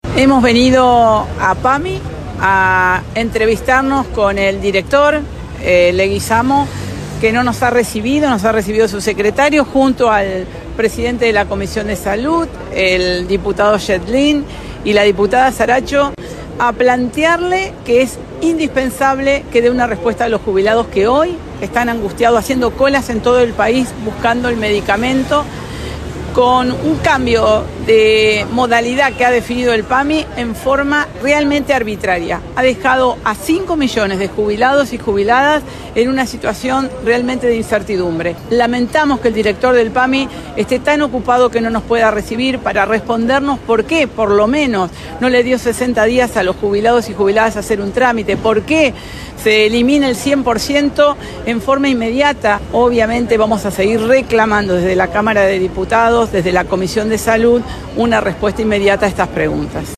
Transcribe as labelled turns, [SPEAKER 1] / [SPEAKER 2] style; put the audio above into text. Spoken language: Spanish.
[SPEAKER 1] Hemos venido a PAMI a entrevistarnos con el director, Leguizamo, que no nos ha recibido su secretario, junto al presidente de la Comisión de Salud, el diputado Yedlin y la diputada Saracho, a plantearle que es indispensable que dé una respuesta a los jubilados que hoy están angustiados, haciendo colas en todo el país, buscando el medicamento, con un cambio de modalidad que ha definido el PAMI en forma realmente arbitraria. Ha dejado a 5 millones de jubilados y jubiladas en una situación realmente de incertidumbre. Lamentamos que el director del PAMI esté tan ocupado que no nos pueda recibir para respondernos por qué, por lo menos, no le dio 60 días a los jubilados y jubiladas a hacer un trámite, por qué se elimina el 100% en forma inmediata. Obviamente vamos a seguir reclamando desde la Cámara de Diputados, desde la Comisión de Salud, una respuesta inmediata a estas preguntas.